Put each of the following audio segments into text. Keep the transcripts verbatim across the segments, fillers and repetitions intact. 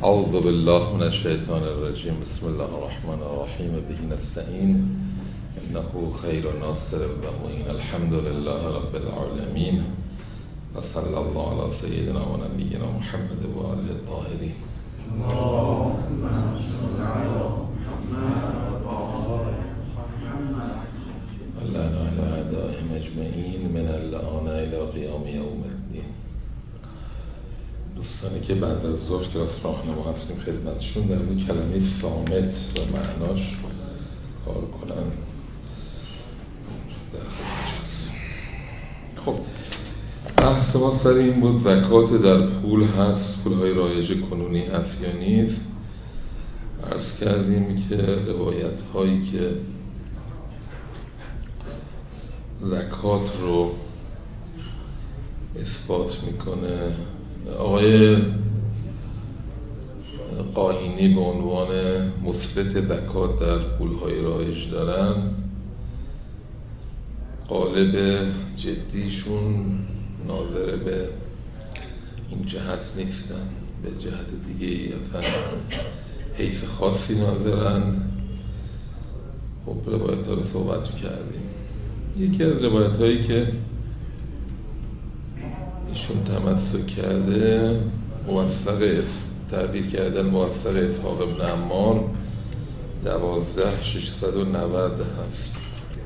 اعوذ بالله من الشیطان الرجیم. بسم الله الرحمن الرحیم. به نستعین انه خیر ناصر و معین. الحمد لله رب العالمین و صلی الله علی سیدنا و نبینا محمد و آله الطاهرین. اللهم علی اعدائهم اجمعین من اللعان الی قیام یوم الدین. دوستانی که بعد از ظهر کلاس راهنما هستیم خدمتشون در مورد کلمه صامت و معناش کار کنن در خدمتش هستیم. خب بحث ما سر این بود زکات در پول هست، پولهای رایج کنونی هست یا نیست. عرض کردیم که روایت هایی که زکات رو اثبات میکنه آقای قاینی به عنوان مثبت زکات در پولهای رایج دارن، قالب جدیشون ناظر به این جهت نیستن، به جهت دیگه ای حیث خاصی ناظرن. خب روایت ها رو صحبت کردیم. یکی از روایت هایی که ایشون تمسک کرده موثق تعبیر کردن موثق اسحاق ابن عمار دوازده ششصد و نود هست.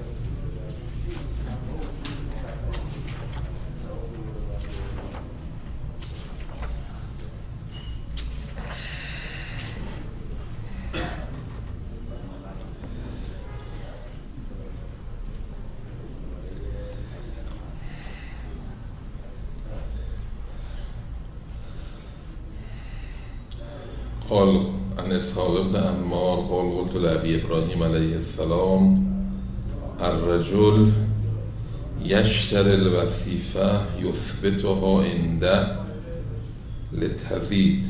قال عن اسحاق بن عمار قال قلت لأبي ابراهيم عليه السلام الرجل يشتري الوثيفة يثبتها عنده لتزيد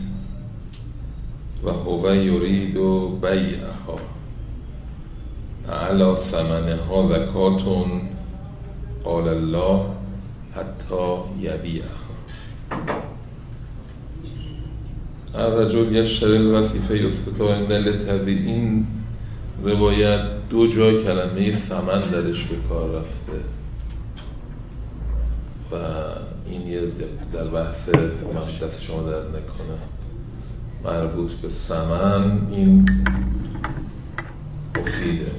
وهو يريد بيعها على ثمنها زكاة قال الله حتى يبيعها. الرجل یشتری الوثیفه یثبتها عنده لتزید. این روایت دو جا کلمه ثمن درش به کار رفته و این یه در بحث من دست شما درد نکنه مربوط به ثمن این مفیده.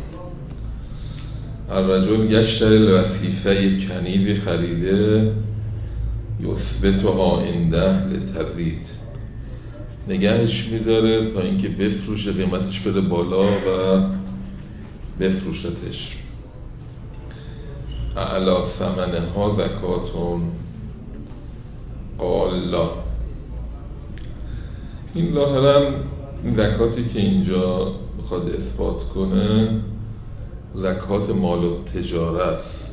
الرجل یشتری الوثیفه، یک کنیزی خریده، یثبتها عنده لتزید، نگهش میداره تا اینکه بفروشه، قیمتش بره بالا و بفروشتش. اعلی ثمنها زکاتون قال لا. این ظاهرا این زکاتی که اینجا بخواد اثبات کنه زکات مال و تجاره است،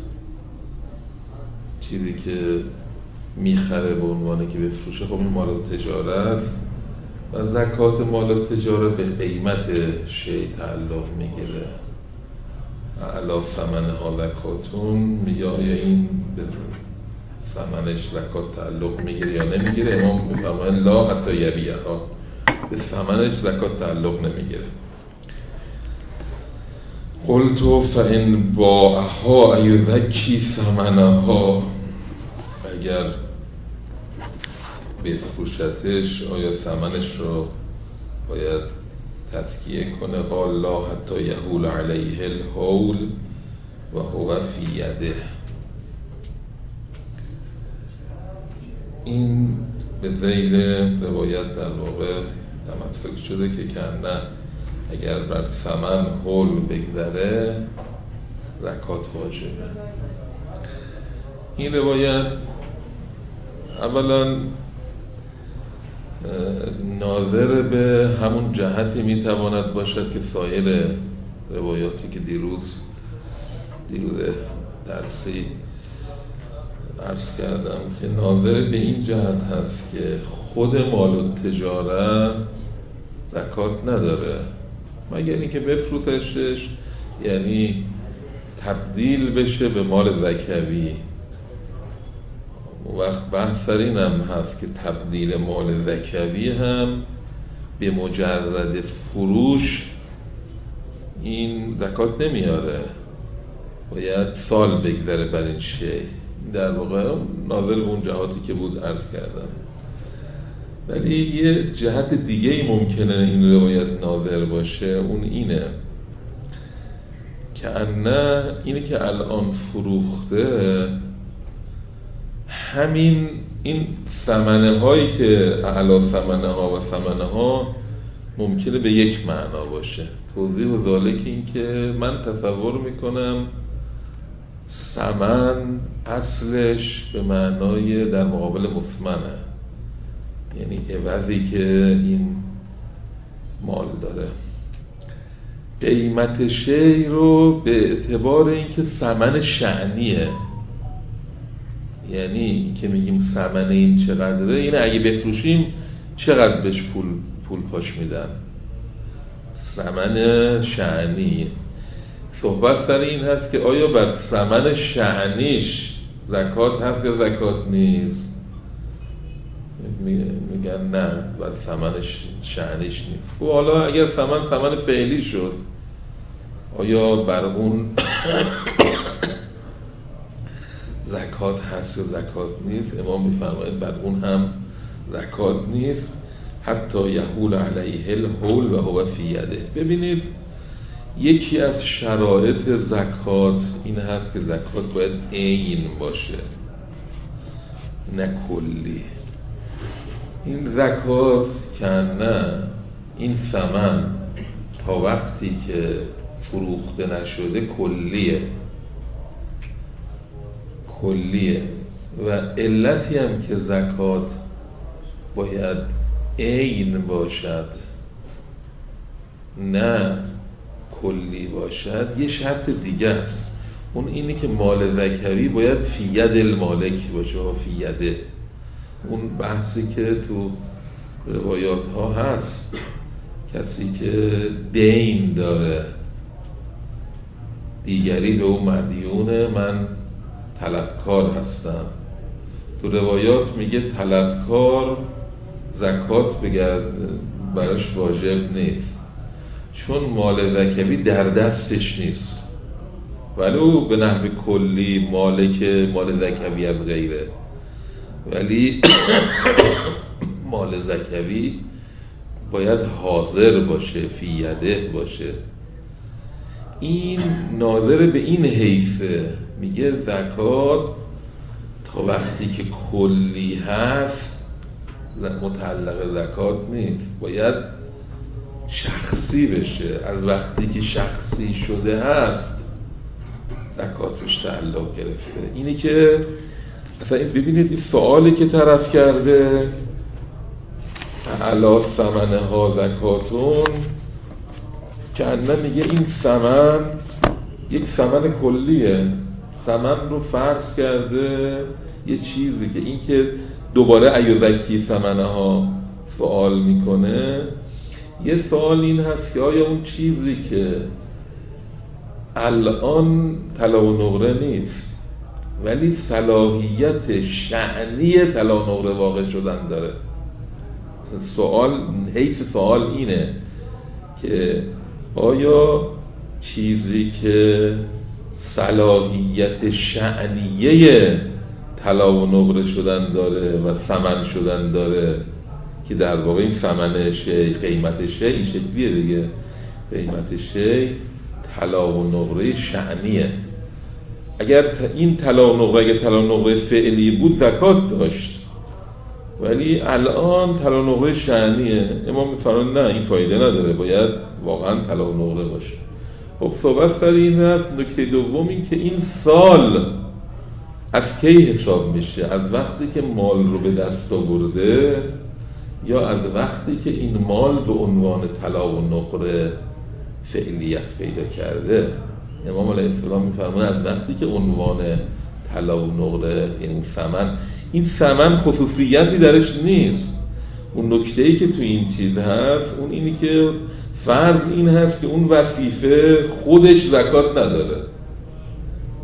چیزی که میخره به عنوانه که بفروشه. خب این مال و تجاره است و زکات مال و تجاره به قیمت شی تعلق میگیره. اعلی ثمنها زکاتون میگه آیا این به ثمنش زکات تعلق میگیره یا نمیگیره؟ امام میفرماید لا حتی یبیعها، به ثمنش زکات تعلق نمیگیره. قلت فان باعها ایزکی ثمنها، اگر بفروشتش آیا ثمنش رو باید تزکیه کنه؟ قال لا حتی یحول علیه الحول و هو فی یده. این به ذیل روایت در واقع تمثل شده که کنه اگر بر ثمن حول بگذره زکات واجبه. این روایت اولا ناظر به همون جهتی میتواند باشد که سایر روایاتی که دیروز دیروز درسی عرض کردم که ناظر به این جهت هست که خود مال و تجاره زکات نداره مگر اینکه بفروشتش، یعنی تبدیل بشه به مال زکوی. وقت بحث سر این هم هست که تبدیل مال زکوی هم به مجرد فروش این زکات نمیاره، باید سال بگذره بر این شی. در واقع ناظر به اون جهاتی که بود عرض کردم. ولی یه جهت دیگه ای ممکنه این روایت ناظر باشه، اون اینه که نه اینه که الان فروخته همین این ثمنه هایی که اعلی ثمنه ها و ثمنه ها ممکنه به یک معنا باشه. توضیح و ذالک این که من تصور میکنم ثمن اصلش به معنای در مقابل مثمنه، یعنی عوضی که این مال داره. قیمت شی رو به اعتبار اینکه ثمن شأنیه، یعنی که میگیم ثمن این چقدره، اینه اگه بفروشیم چقدر بهش پول پول پاش میدن، ثمن شأنی. صحبت سر این هست که آیا بر ثمن شأنیش زکات هست یا زکات نیست؟ میگن نه، بر ثمن شأنیش نیست. و حالا اگر ثمن ثمن فعلی شد، آیا بر اون زکات هست یا زکات نیست؟ امام میفرماید بر اون هم زکات نیست، حتی یحول علیه الحول و هو فی یده. ببینید یکی از شرایط زکات این هست که زکات باید عین باشه، نه کلی. این زکات که نه، این ثمن تا وقتی که فروخته نشده کلیه کلیه و علتی هم که زکات باید عین باشد نه کلی باشد، یه شرط دیگه است. اون اینه که مال زکوی باید فی ید المالک باشه و فی یده. اون بحثی که تو روایات ها هست، کسی که دین داره دیگری به اون مدیونه، من طلبکار هستم. تو روایات میگه طلبکار زکات بگرد براش واجب نیست، چون مال زکوی در دستش نیست، ولو به نحو کلی مالک مال زکوی از غیره، ولی مال زکوی باید حاضر باشه، فی یده باشه. این ناظر به این حیثه، میگه زکات تا وقتی که کلی هست متعلق زکات نیست، باید شخصی بشه. از وقتی که شخصی شده هست زکاتش تعلق گرفته. اینی که اصلا این ببینید این سوالی که طرف کرده، اعلی ثمنه ها زکاتون، که انه میگه این ثمن یک ثمن کلیه. ثمن رو فرض کرده یه چیزی که این که دوباره ایوزکی ثمنه ها سوال میکنه، یه سوال این هست که آیا اون چیزی که الان طلا و نقره نیست ولی صلاحیت شأنی طلا و نقره واقع شدن داره. سوال حیث سوال اینه که آیا چیزی که صلاحیت شأنیه طلا و نقره شدن داره و ثمن شدن داره، که در واقع این ثمن شی، قیمت شی این شکلیه دیگه، قیمت شی طلا و نقره شأنیه. اگر این طلا و نقره اگر طلا و نقره فعلی بود زکات داشت، ولی الان طلا و نقره شأنیه. امام میفرماید نه، این فایده نداره، باید واقعا طلا و نقره باشه. خب صحبت سر این هست. نکته دوم این که این سال از کی حساب میشه؟ از وقتی که مال رو به دست آورده یا از وقتی که این مال به عنوان طلا و نقره فعلیت پیدا کرده؟ امام علیه السلام میفرماید از وقتی که عنوان طلا و نقره، یعنی ثمن، این ثمن خصوصیتی درش نیست. اون نکته‌ای که تو این چیز هست اون اینی که فرض این هست که اون وظیفه خودش زکات نداره.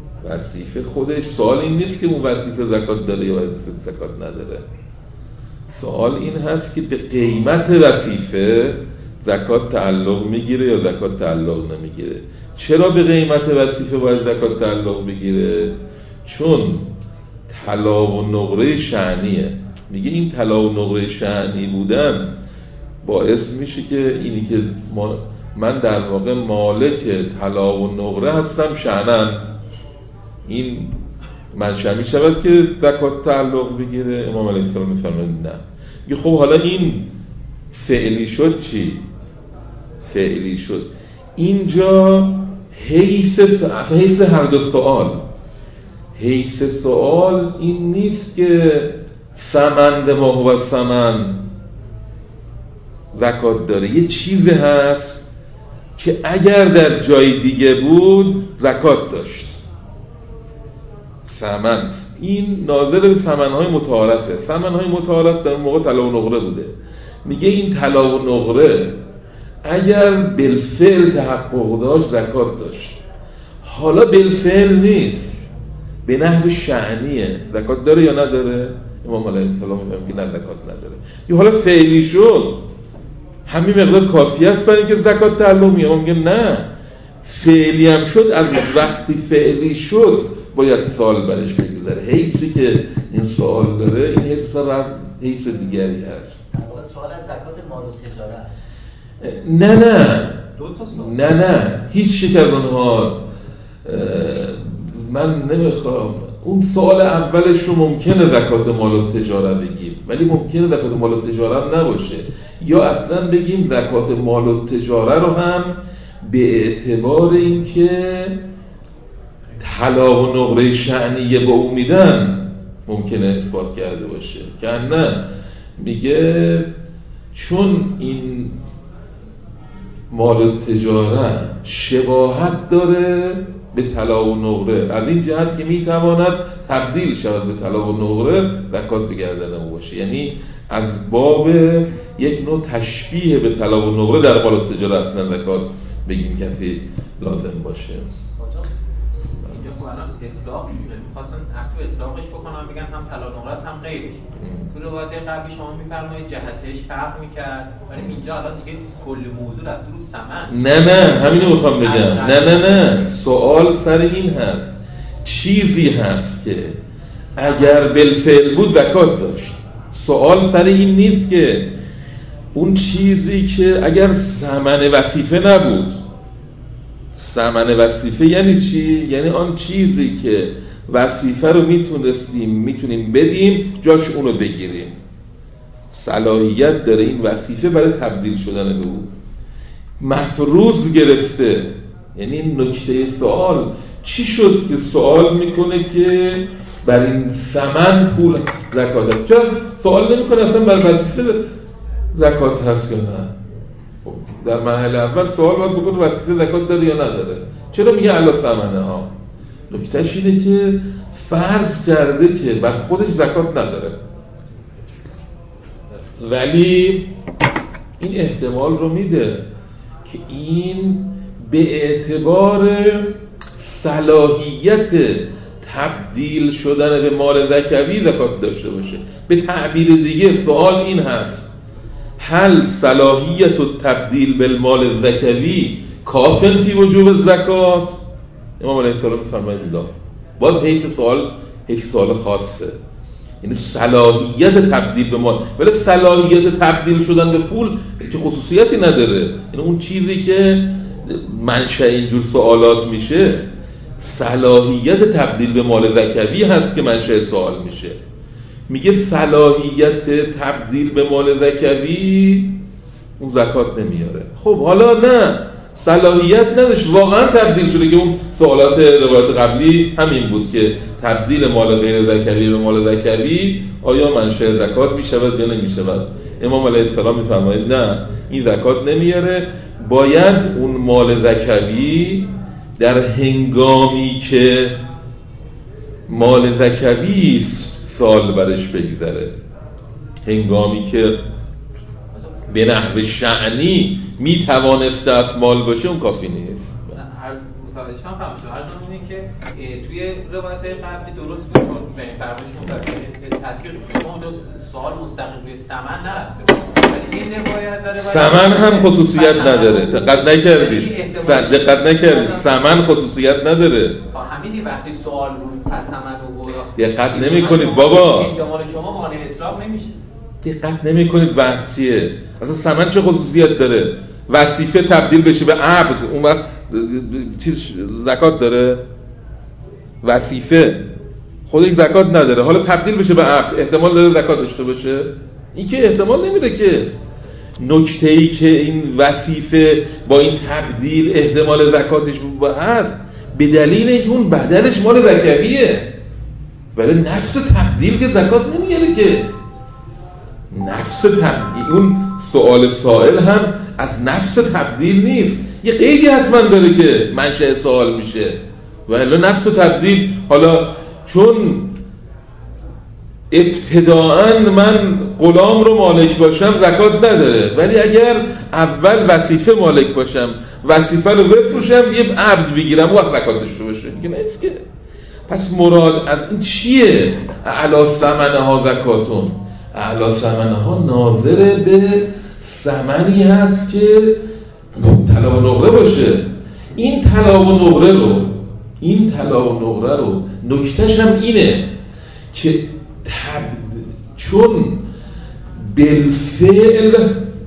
وظیفه خودش، سوال این نیست که اون وظیفه زکات داره یا وظیفه زکات نداره. سوال این هست که به قیمت وظیفه زکات تعلق میگیره یا زکات تعلق نمیگیره. چرا به قیمت وظیفه باید زکات تعلق بگیره؟ چون طلا و نقره شأنیه. میگه این طلا و نقره شأنی بودن باعث میشه که اینی که ما من در واقع مالک طلا و نقره هستم شأنن، این منشأ می شود که زکات تعلق بگیره. امام علیه السلام میفرمایند نه. میگه خب حالا این فعلی شد چی؟ فعلی شد اینجا حیث حیث هر دو سوال. حیث سوال این نیست که ثمن ما هو ثمن زکات داره، یه چیزی هست که اگر در جای دیگه بود زکات داشت. ثمن این ناظر به ثمن‌های متعارفه. ثمن‌های متعارف در موقع طلا و نقره بوده. میگه این طلا و نقره اگر بالفعل تحقق داشت زکات داشت، حالا بالفعل نیست، به نحو شأنیه، زکات داره یا نداره؟ امام علیه السلام میگه که نه زکات نداره. یا حالا فعلی شد، همین مقدار کافی است برای اینکه زکات تعلق میگه. میگه نه، فعلی هم شد، از وقتی فعلی شد باید سوال برش بگذاره. حیثی که این سوال داره این حیث حیث دیگری هست. سوال از زکات مال و تجارت. نه نه نه نه هیچ یک از اونها من نمیخوام. اون سوال اولش رو ممکنه زکات مال و تجارت بگیم، ولی ممکنه زکات مال و تجارت نباشه، یا اصلا بگیم زکات مال و تجارت رو هم به اعتبار اینکه طلا و نقره شأنیه به او میدن ممکنه اثبات کرده باشه. که نه، میگه چون این مال تجارت شباهت داره به طلا و نقره، از این جهت که میتواند تبدیل شود به طلا و نقره، زکات به گردن او باشه. یعنی از باب یک نوع تشبیه به طلا و نقره در مال تجارت اصلا زکات بگیم کسی لازم باشه. اینجا خب الان اطلاق می‌خواستن اصل اطلاقش بکنم، بگن هم طلا و نقره هم غیرش. تو روایت قبلی شما می‌فرمایید جهتش فرق می‌کرد، ولی اینجا الان دیگه کل موضوع رفت رو ثمن. نه نه همینو می‌خوام بگم. نه نه نه سوال سر این هست، چیزی هست که اگر بالفعل بود زکات داشت. سوال سر این نیست که اون چیزی که اگر ثمن وظیفه نبود. ثمن وظیفه یعنی چی؟ یعنی آن چیزی که وظیفه رو میتونستیم میتونیم بدیم جاش اونو بگیریم، صلاحیت داره این وظیفه برای تبدیل شدن به او، مفروض گرفته. یعنی نکته سوال چی شد که سوال میکنه که بر این ثمن پول زکات هست؟ چرا سوال نمیکنه اصلا بر وظیفه زکات هست یا نه؟ در مرحله اول سوال باید بکنه وظیفه زکات داره یا نداره. چرا میگه علی ثمنه ها؟ نکتهش اینه که فرض کرده که بر خودش زکات نداره، ولی این احتمال رو میده که این به اعتبار صلاحیت تبدیل شدن به مال زکوی زکات داشته باشه. به تعبیر دیگه سوال این هست: هل صلاحیت التبدیل بالمال الزکوی کافن فی وجوب الزکات؟ امام علیه السلام می‌فرماید دا باز حیث سوال حیث سوال خاصه، یعنی صلاحیت تبدیل به مال، ولی صلاحیت تبدیل شدن به پول که خصوصیتی نداره. یعنی اون چیزی که منشأ اینجور سوالات میشه صلاحیت تبدیل به مال زکوی هست که منشأ سوال میشه. میگه صلاحیت تبدیل به مال زکوی اون زکات نمیاره. خب حالا نه، صلاحیت نداشت، واقعا تبدیل شده، که اون سوالات روایت قبلی همین بود که تبدیل مال غیر زکوی به مال زکوی آیا منشأ زکات میشود یا نمیشود. امام علیه السلام میفرماید نه، این زکات نمیاره. باید اون مال زکوی در هنگامی که مال زکوی سال برش بگذره، هنگامی که به نحو شأنی میتوانسته از مال باشه، اون کافی نیست. متوجه شدم فهمیدم. عرضم اینه که توی روایت‌های قبلی درست بود چون به این فرمایشون تطبیق میشه. ما اونجا سوال مستقیم روی ثمن نرفته بود. ولی این روایت داره ثمن هم خصوصیت نداره. دقت نکردید. دقت نکردید. ثمن خصوصیت نداره. همینی وقتی سوال رو پس ثمن و دقت نمی‌کنید بابا. احتمال شما مانع اطلاق نمیشه. دقت نمی‌کنید بحث چیه؟ اصلا ثمن چه خصوصیت داره؟ وظیفه تبدیل بشه به عبد، اون وقت چیز زکات داره؟ وظیفه خودش زکات نداره، حالا تبدیل بشه به عبد احتمال داره زکات داشته باشه؟ این که احتمال نمیده که. نکته‌ای که این وظیفه با این تبدیل احتمال زکاتش هست به دلیل اینکه اون بدنش مال زکویه، ولی نفس تبدیل که زکات نمیاره که. نفس تبدیل، اون سوال سائل هم از نفس تبدیل نیست، یه قیدی حتما داره که منشأ سوال میشه. ولی نفس تبدیل، حالا چون ابتداءً من غلام رو مالک باشم زکات نداره، ولی اگر اول وظیفه مالک باشم، وظیفه رو بفروشم، یه عبد بگیرم، وقت زکات داشته باشه. میگه نیست که. پس مراد از این چیه؟ اعلی ثمنها زکاتون. اعلی ثمنها ناظر به ثمنی هست که طلا و نقره باشه. این طلا و نقره رو این طلا و نقره رو نکتهش هم اینه که تب... چون بالفعل،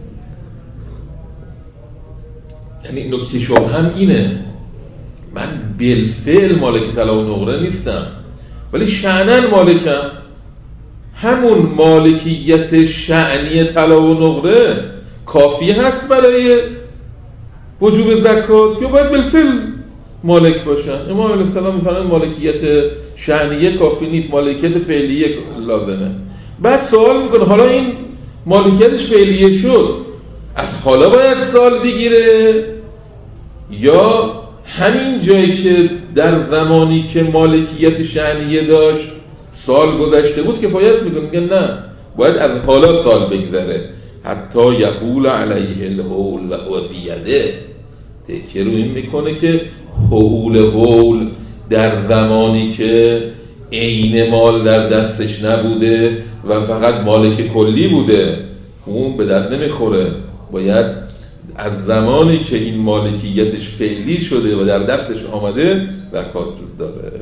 یعنی نکته شما هم اینه، من بالفعل مالک طلا و نقره نیستم، ولی شأناً مالکم. همون مالکیت شأنی طلا و نقره کافی هست برای وجوب زکات یا باید بالفعل مالک باشن؟ امام علیه السلام میفرمایند مالکیت شأنیه کافی نیست، مالکیت فعلیه لازمه. بعد سوال میکنه حالا این مالکیتش فعلیه شد، از حالا باید سال بگیره یا همین جایی که در زمانی که مالکیت شأنیه داشت سال گذشته بود کفایت میکنه؟ میگن نه، باید از حالا سال بگذره حتی یحول علیه الحول و هو فی یده. تکیه رو این میکنه که حول حول در زمانی که عین مال در دستش نبوده و فقط مالک کلی بوده، اون به درد نمیخوره. باید از زمانی که این مالکیتش فعلی شده و در دستش آمده زکات داره.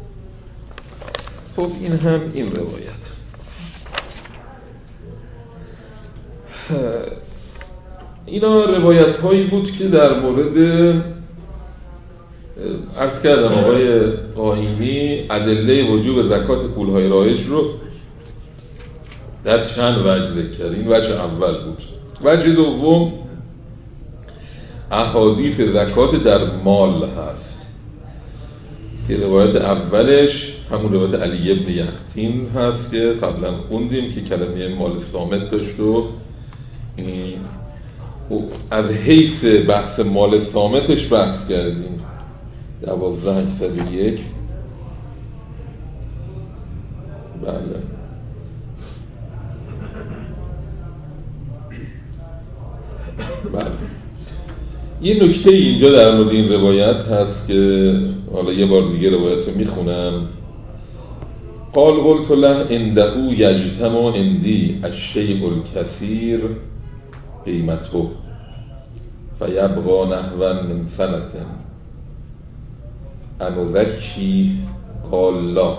خب این هم این روایت. اینا روایت هایی بود که در مورد، عرض کردم آقای قائمی ادله وجوب زکات پولهای رایج رو در چند وجه ذکر کرد. این وجه اول بود. وجه دوم احادیث زکات در مال هست که روایت اولش همون روایت علی ابن یقطین هست که قبلا خوندیم که کلمه مال صامت داشت و از حیث بحث مال صامتش بحث کردیم. دوازده هشتصد و یک. بله بله. یه نکته اینجا در مورد این روایت هست که حالا یه بار دیگه روایت رو میخونم. قال قلت له عنده یجتمع عندی الشیء الکثیر قیمته فیبقى نحوا من سنة انذکی. قال لا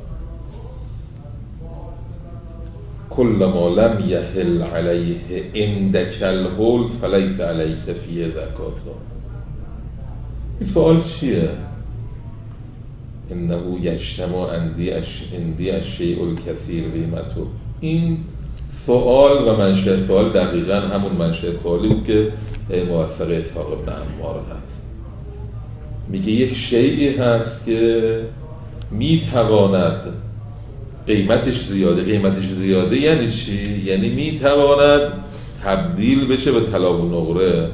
كل ما لم يحل عليه عندك الحول فليس عليك فيه زكاة. این سوال چیه؟ انه یجتمع عندی عندی الشیء الکثیر قیمته. این سوال و منشأ سوال دقیقاً همون منشأ سوالی بود که موثق اسحاق بن عمار هست. میگه یک شیئی هست که میتواند قیمتش زیاده. قیمتش زیاده یعنی چی؟ یعنی میتواند تبدیل بشه به طلا و نقره.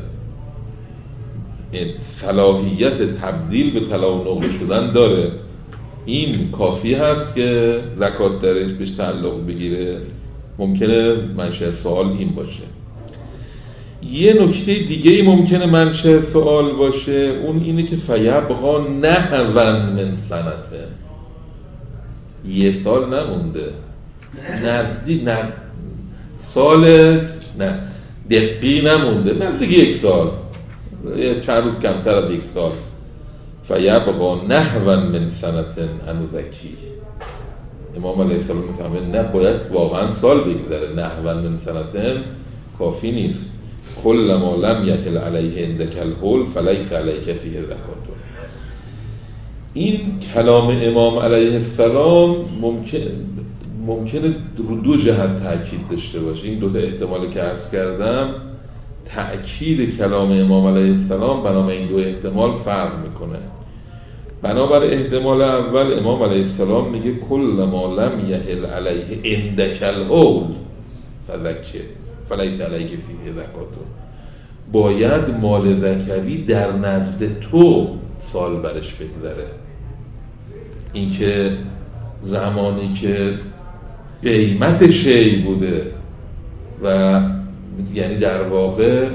صلاحیت تبدیل به طلا و نقره شدن داره. این کافی هست که زکات درش بهش تعلق بگیره. ممکنه منشأ سوال این باشه. یه نکته دیگه ای ممکنه منشأ سوال باشه، اون اینه که فیبقا نحوا من سنته، یه سال نمونده، نزدیک نه سال نه دقیقی نمونده، نزدیک یک سال، چند روز کمتر از یک سال. فیبقا نحوا من سنته انوزکی، امام علیه السلام میفهمه نه باید واقعا سال بگذره، نحوا من سنته کافی نیست. کل ما لم یحل علیه عندک الحول فلیس علیک فیه زکات. این کلام امام علیه السلام ممکن ممکنه رو دو جهت تأکید داشته باشه. این دو تا احتمالی که عرض کردم، تأکید کلام امام علیه السلام بنابر این دو احتمال فرق میکنه. بنابر احتمال اول، امام علیه السلام میگه کل ما لم یحل علیه عندک الحول فذکر فلیس علیک فیه زکات، باید مال ذکری در نزد تو سال برش بگذره. این که زمانی که قیمت شی بوده و یعنی در واقع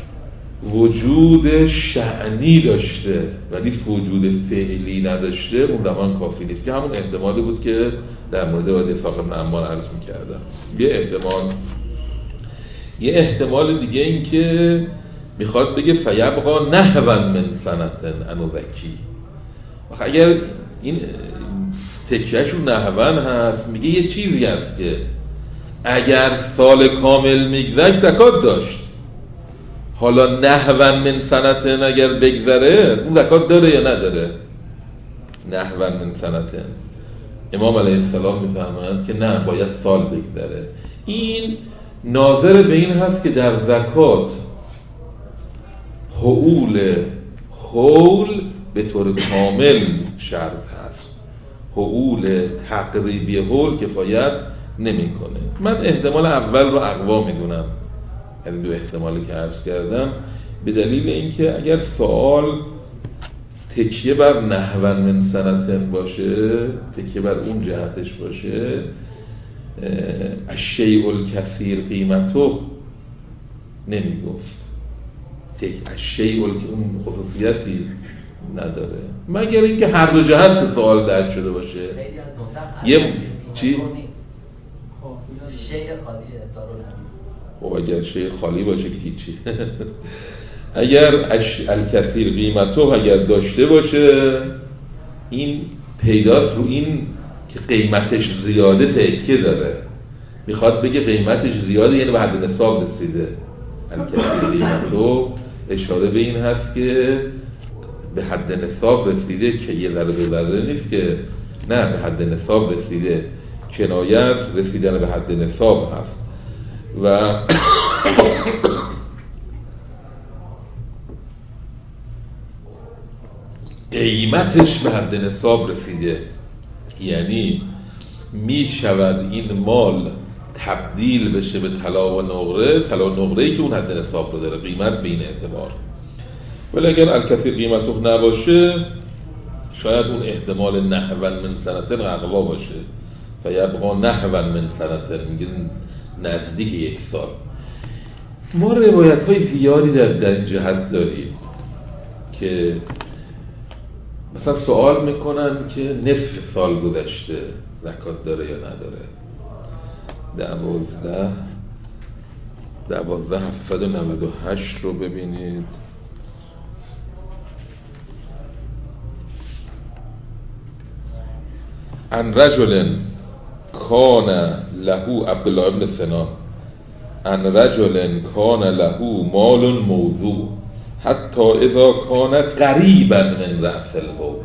وجود شأنی داشته ولی وجود فعلی نداشته، اون زمان کافی نیست، که همون احتمالی بود که در مورد وادی اسحاق بن عمار عرض می‌کردم. یه احتمال یه احتمال دیگه این که میخواد بگه فیبقا نحوا من سنتن انوزکی. اگر این تکیهشون نحوان هست، میگه یه چیزی هست که اگر سال کامل میگذشت زکات داشت، حالا نحوا من سنتن اگر بگذره اون زکات داره یا نداره؟ نحوا من سنتن. امام علیه السلام میفرمایند که نه، باید سال بگذره. این ناظر به این هست که در زکات حول حول به طور کامل شرط هست، حول تقریبی حول کفایت نمیکنه. من احتمال اول رو اقوا میدونم، یعنی دو احتمالی که عرض کردم، به دلیل اینکه اگر سوال تکیه بر نحوا من سنتن باشه، تکیه بر اون جهتش باشه، الشیء الکثیر قیمتو نمیگفت، الشیء اون خصوصیتی نداره، مگر اینکه هر دو جهت سوال درک شده باشه. یه چی؟ شیء خالیه دارالحدیث. خب اگر شیء خالی باشه که هیچی. اگر الکثیر قیمتو اگر داشته باشه، این پیداست رو این که قیمتش زیاده تکیه داره، میخواد بگه قیمتش زیاده یعنی به حد نصاب رسیده. الکثیر قیمتو اشاره به این هست که به حد نصاب رسیده، که یه ذره دو ذره نیست، که نه، به حد نصاب رسیده، کنایه از رسیدن به حد نصاب هست. و قیمتش به حد نصاب رسیده، یعنی می شود این مال تبدیل بشه به طلا و نقره، طلا و نقره‌ای که اون حد نصاب رو داره، قیمت به این اعتبار. ولی اگر الکثیر قیمتو نباشه، شاید اون احتمال نحوا من سنتن اقوا باشه. فیبقا نحوا من سنتن، میگه نزدیک یک سال. ما روایت های زیادی در در این جهت داریم که مثلا سوال میکنن که نصف سال گذشته زکات داره یا نداره. دوازده دوازده هفتصد و نود و هشت رو ببینید. ان رجل کان له، عبدالله ابن سنان، ان رجل کان له مال موضوع حتی اذا کان قریبا من رأس الحول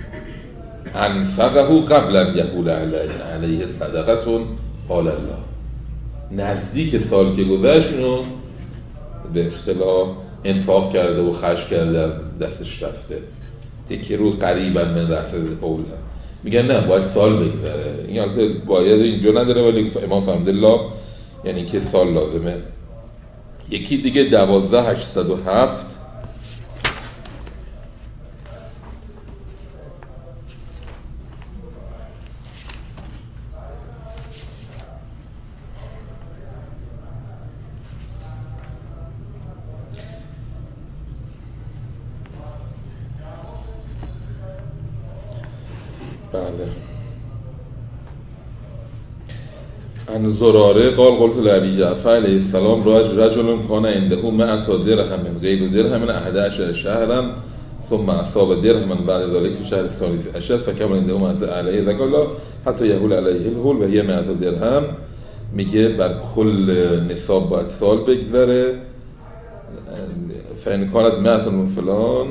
انفقه قبل ان یحول علیه صدقه قال الله. نزدیک سال که گذشت اینو به اصطلاح انفاق کرده و خرج کرده، از دستش رفته، تکی رو قریبا من رأس الحول. میگن نه، باید سال بگذره. این البته باید اینجا نداره، ولی امام فهمدالله یعنی که سال لازمه. یکی دیگه دوازده هشتصد و هفت، بله. عن زراره قال قلت لعلی جعفر علیه السلام رجل کان عنده مئة درهم غیر درهم احد عشر شهرا ثم اصاب درهما بعد ذلك في شهر الثالث عشر فكان عنده مئة علیه زکات حتی یحول علیه الحول و هی مئة درهم. میگه بر کل نصاب باید سال بگذره. فإن كانت مئة من فلان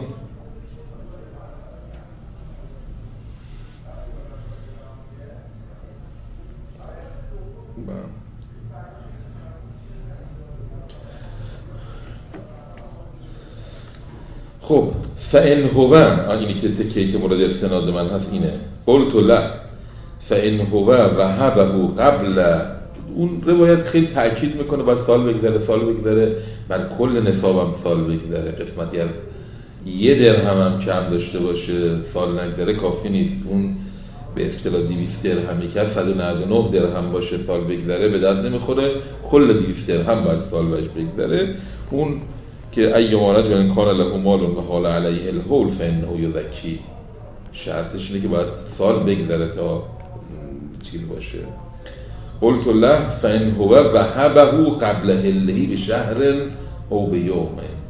خب فإن هو اینی که تکیه که مورد استناد من هست اینه قلت لا فإن هو وهبه قبل. اون روایت خیلی تأکید میکنه باید سال بگذره سال بگذره بر کل نصابم سال بگذره. قسمتی از یه درهم هم کم داشته باشه سال نگذره کافی نیست. اون به اصطلاح دویست درهمی که صد و نود و نه درهم باشه سال بگذره به درد نمیخوره. کل دویست درهم باید سال بهش بگذره. اون که ایما رجل کان له مال و حال علیه الحول فانه یزکی، شرطش اینه که باید سال بگذره تا چیز باشه. قلت له فإن هو وهبه قبل حله بشهر او بیوم.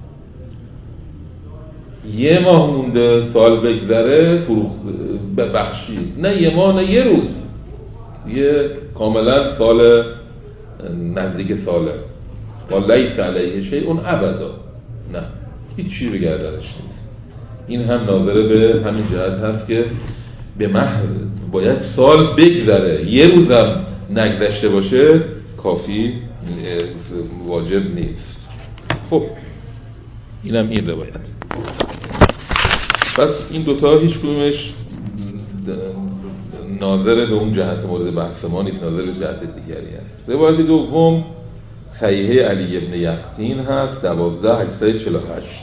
یه ماه مونده سال بگذره فروخت ببخشید، نه یه ماه نه یه روز، یه کاملا سال نزدیک ساله. قال لیس علیه شیء ابدا، نه هیچ چی به گردنش نیست. این هم ناظر به همین جهت هست که به مهر باید سال بگذره، یه روزم نگذشته باشه کافی واجب نیست. خب اینم این روایت. پس این دوتا هیچ کدومش ناظر به اون جهت مورد بحث ما نیست، ناظر به جهت دیگری هست. روایت دوم صحیحه علی ابن یقطین هست دوازده هشتصد و چهل و هشت.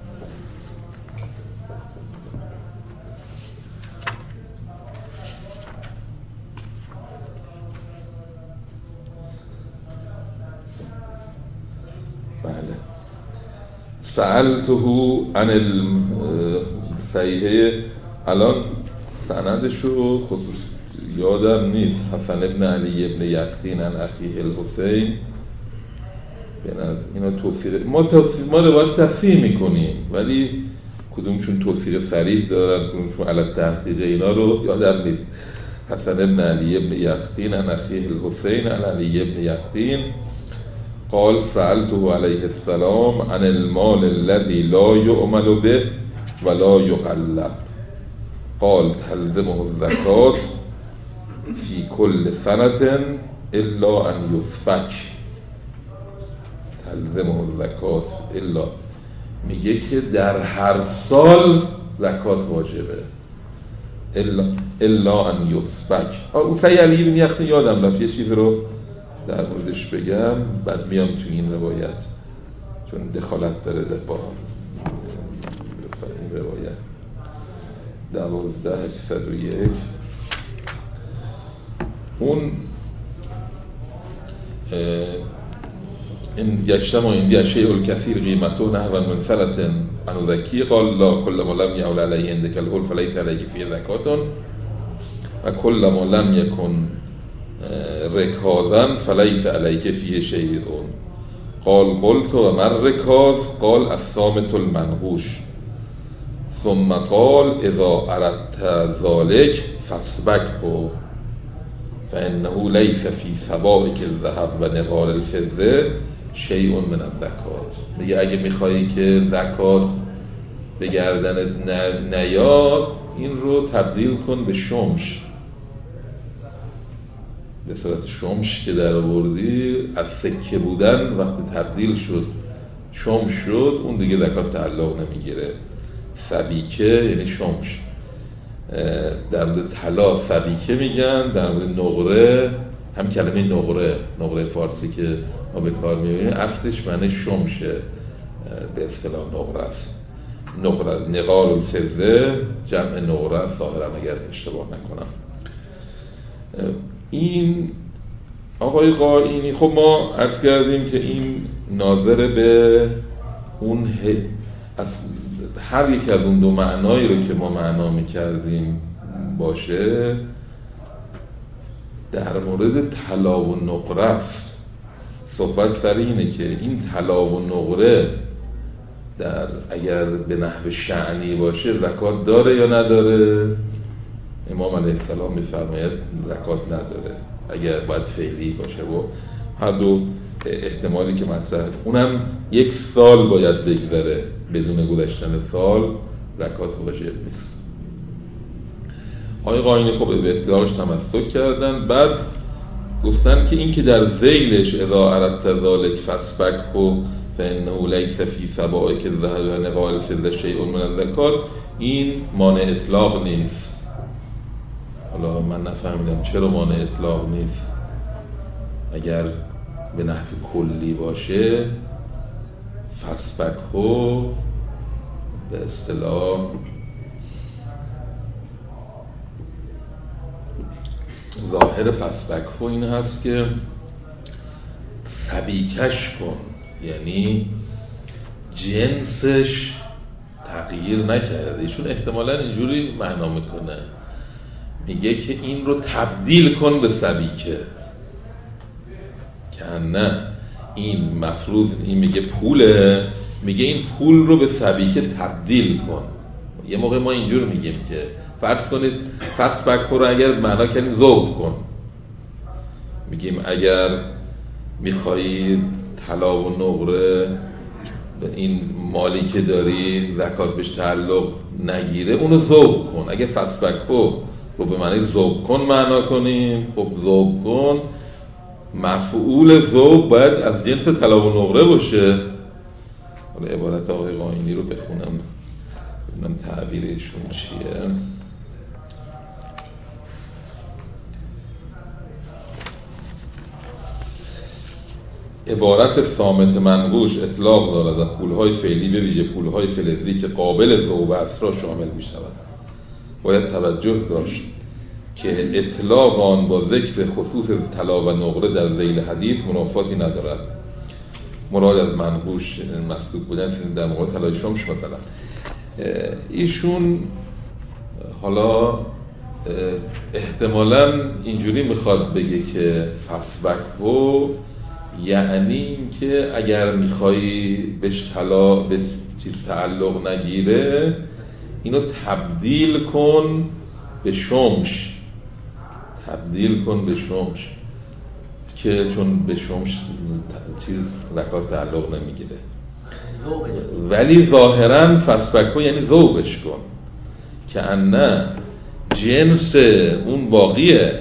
بله. سألته عن الصحیحه، الان سندشو خصوص یادم نیست. حسن ابن علی ابن یقطین عن اخیه الحسین. اینا توصیه ما توصیه ما روایت تصحیح میکنیم ولی کدومشون توصیه صریح دارن کدومشون علت تحقیق اینا رو یادم نیست. حسن ابن علی ابن یقطین عن اخیه الحسین عن علی ابن یقطین قال سألته علیه السلام عن المال الذي لا يعمل به ولا يقلب قال تلزمه الزکات فی کل سنة الا ان یسفک. تلزمه الزکات الا، میگه که در هر سال زکات واجبه. الا الا ان یسفک. اون صحیح علی بن یقطین یادم رفت یه چیز رو در موردش بگم بعد میام تو این روایت چون دخالت داره با این روایت. دوازده هشتصد و یک اون این یکشتم و این دیشه الکثیر قیمته نحو من ثلث عنو ذکی قال لا کل ما لم یعول علیه اندک الحول فلیس علیه فی زکاتون و کل ما لم یکن رکازن فلیس علیه فی شیئون. قال قلت و من رکاز قال الصامت المنقوش ثم قال اذا اردت ذلك فاسبکه فانه لیس فی سبائک الذهب و نقال الفضه شیء من الزکات. میگه اگه میخوایی که زکات به گردنت نیاد این رو تبدیل کن به شمش، به صورت شمش که در آوردی از سکه بودن وقتی تبدیل شد شمش شد اون دیگه زکات تعلق نمیگیره. سبیکه یعنی شمش. در مورد طلا سبیکه میگن، در مورد نقره هم کلمه نقره نقره فارسی که ما به کار میبریم اصلش معنی شمشه، به اصطلاح نقره است. نقره نقال الفضه جمع نقره ظاهرا اگر اشتباه نکنم. این آقای قائینی خب ما عرض کردیم که این ناظر به اون از هر یک از اون دو معنایی رو که ما معنا میکردیم باشه در مورد طلا و نقره است. صحبت سر اینه که این طلا و نقره در اگر به نحو شأنی باشه زکات داره یا نداره؟ امام علیه السلام میفرماید زکات نداره اگر باید فعلی باشه و هر دو احتمالی که مطرح، اونم یک سال باید بگذره، بدون گذشتن سال زکات واجب نیست. آقای قاینی خب به اصطلاحش تمسک کردن. بعد گفتن که این که در ذیلش اذا اردت ذلک فاسبکه فانه لیس فی سبائک الذهب و نقاء الفضة شیء من الزکات، این مانع اطلاق نیست. حالا من نفهمیدم چرا مانع اطلاق نیست. اگر به نحو کلی باشه فاسبکه به اصطلاح ظاهر فاسبکه این هست که سبیکش کن، یعنی جنسش تغییر نکرده. ایشون احتمالاً اینجوری معنا میکنه، میگه که این رو تبدیل کن به سبیکه، که نه این مفروض، این میگه پوله، میگه این پول رو به سبیکه تبدیل کن. یه موقع ما اینجور میگیم که فرض کنید فاسبکه رو اگر معنا کنیم ذوب کن، میگیم اگر میخوایی طلا و نقره این مالی که داری زکات بهش تعلق نگیره اونو ذوب کن. اگه فاسبکه رو به معنی ذوب کن معنا کنیم، خب ذوب کن مفعول ذوب باید از جنس طلا و نقره باشه. حالا عبارت آقای قاینی رو بخونم ببینم تعبیرشون چیه. عبارت صامت منقوش اطلاق دارد از پولهای فعلی به ویژه پولهای فلزی که قابل ذوب است را شامل می شود. باید توجه داشت که اطلاق آن با ذکر خصوص طلا و نقره در ذیل حدیث منافاتی ندارد. مراد از منقوش مسلوب بودن در مورد طلای شمش مثلا. ایشون حالا احتمالاً اینجوری میخواد بگه که فاسبکه یعنی این که اگر میخوایی بهش طلا به چیز تعلق نگیره اینو تبدیل کن به شمش، تبدیل کن به شمش، که چون به شمش چیز زکات تعلق نمیگیره. ولی ظاهراً فاسبکه یعنی ذوبش کن، که نه جنس اون باقیه.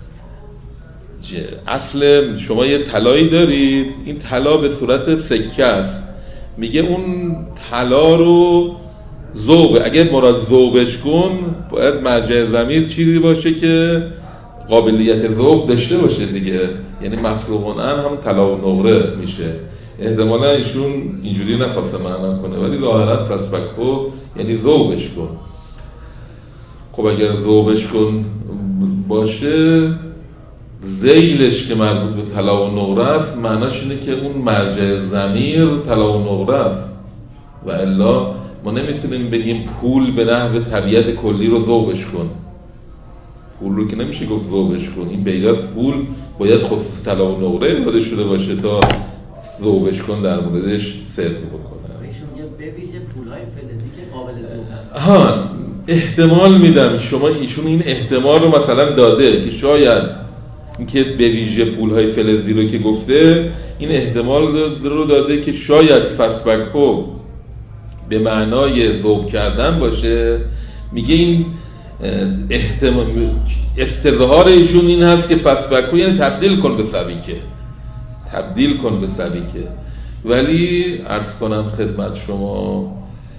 اصل شما یه طلایی دارید، این طلا به صورت سکه است، میگه اون طلا رو ذوب، اگه مراد ذوبش کن باید مرجع ضمیر چیزی باشه که قابلیت ذوب داشته باشه دیگه، یعنی مفروضاً هم طلا و نقره میشه. احتمالاً ایشون اینجوری نخواسته معنا کنه، ولی ظاهراً فاسبکه یعنی ذوبش کن. خب اگر ذوبش کن باشه ذیلش که مربوط به طلا و نقره است معناش اینه که اون مرجع ضمیر طلا و نقره است، و الا ما نمیتونیم بگیم پول به نحو طبیعت کلی رو ذوبش کن. پول رو که نمیشه گفت ذوبش کن، این بیاس پول باید خصوص طلا و نقره اراده شده باشه تا ذوبش کن در موردش صدق بکنه. به ویژه پول‌های فلزی که قابل ذوب. ها احتمال میدم شما ایشون این احتمال رو مثلا داده که شاید اینکه به ویژه پول‌های فلزی رو که گفته این احتمال رو داده که شاید فاسبکه به معنای ذوب کردن باشه. میگه این احتمال استظهار ایشون این هست که فاسبکه یعنی تبدیل کن به سبیکه، تبدیل کن به سبیکه. ولی عرض کنم خدمت شما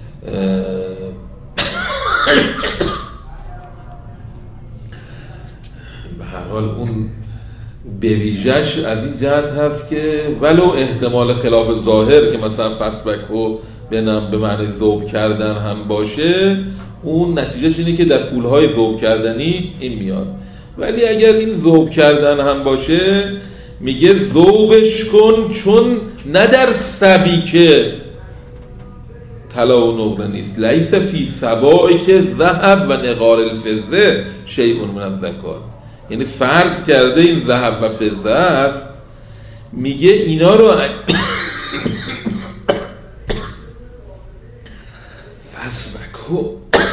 به هر حال اون بریجش از این جهت هست که ولو احتمال خلاف ظاهر که مثلا فاسبکه به معنی ذوب کردن هم باشه، اون نتیجهش اینه که در پولهای ذوب کردنی این میاد. ولی اگر این ذوب کردن هم باشه میگه ذوبش کن، چون نه در سبیکه طلا و نقره نیست. لیس فی سباعی که ذهب و نقار الفضه شیء من الزکات، یعنی فرض کرده این ذهب و فضه است، میگه اینا رو فسبکو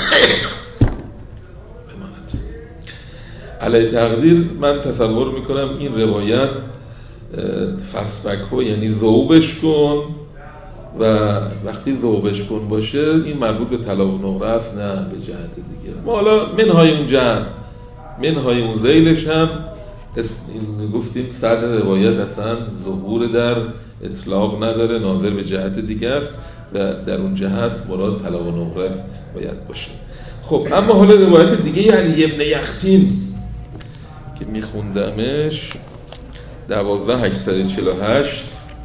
علی تقدیر من تصور میکنم این روایت فسبکو یعنی ذوبش کن، و وقتی ذوبش کن باشه این مربوط به طلا و نقره است، نه به جهت دیگه. ما حالا منهای اون جهت منهای اون ذیلش هم گفتیم صدر روایت اصلا ظهور در اطلاق نداره، ناظر به جهت دیگه است و در اون جهت مراد طلا و نقره باید باشه. خب اما حالا روایت دیگه یعنی ابن یختین که میخوندمش دوازده هشتصد و چهل و هشت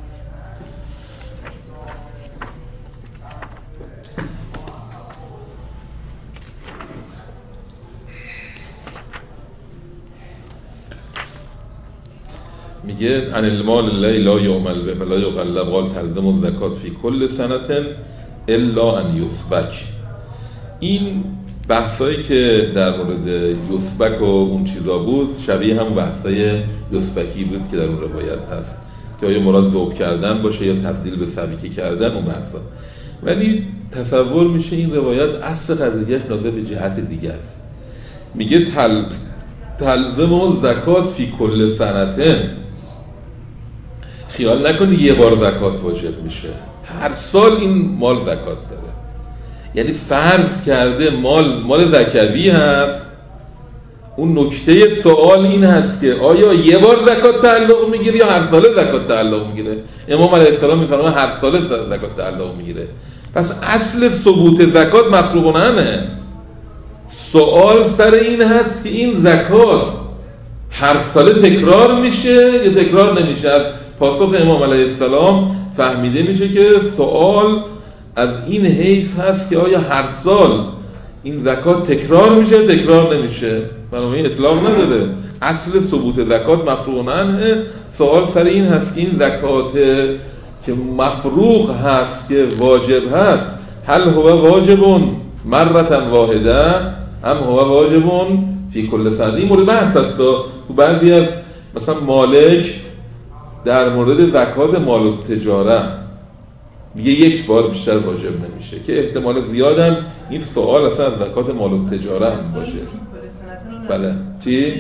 میگه عن المال الذی لا یعمل به ولا یقلب قال تلزم الزکات فی کل سنه الا ان یسبک. این بحثایی که در مورد یسبک و اون چیزا بود شبیه هم بحثای یسبکی بود که در اون روایت هست که آیا مراد ذوب کردن باشه یا تبدیل به سبیکه کردن اون بحثا، ولی تصور میشه این روایت اصل قضیهش ناظر به جهت دیگه است. میگه تل تلزم و زکات فی کل سنته، خیال نکنی یه بار زکات واجب میشه، هر سال این مال زکات داره. یعنی فرض کرده مال مال زکوی هست. اون نکته سوال این هست که آیا یه بار زکات تعلق میگیره یا هر سال زکات تعلق میگیره؟ امام علیه السلام میفرمایه هر سال زکات تعلق میگیره. پس اصل ثبوت زکات مفروغ عنه. سوال سر این هست که این زکات هر سال تکرار میشه یا تکرار نمیشه. از پاسخ امام علیه السلام فهمیده میشه که سوال از این حیث هست که آیا هر سال این زکات تکرار میشه تکرار نمیشه، بنابراین اطلاق نداره. اصل ثبوت زکات مفروغ عنه. سوال سر این هست که این زکات که مفروغ هست که واجب هست، هل هو واجبون مرتن واحده هم هو واجبون فی کل سنه. این مورد بحث هست. تو بعضی از مثلا مالک در مورد زکات مال و تجاره میگه یک بار بیشتر واجب نمیشه، که احتمال زیادم این سوال اصلا از زکات مال و تجاره هم باشه. بله چی؟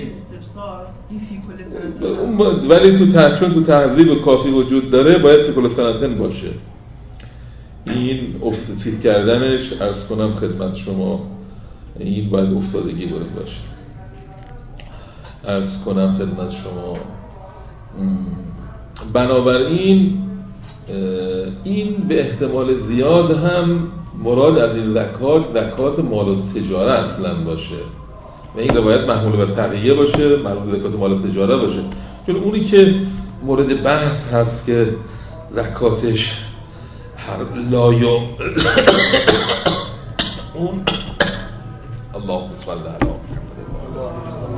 ولی تو ته... چون تو تهذیب کافی وجود داره باید فی کل سنتن باشه. این افت چیز کردنش عرض کنم خدمت شما این باید افتادگی باید باشه. عرض کنم خدمت شما بنابراین این به احتمال زیاد هم مراد از این زکات زکات مال و تجاره اصلا باشه و این روایت محمول بر تقیه باشه، مربوط زکات مال و تجاره باشه، چون اونی که مورد بحث هست که زکاتش هر لایو اون اللهم صل علی محمد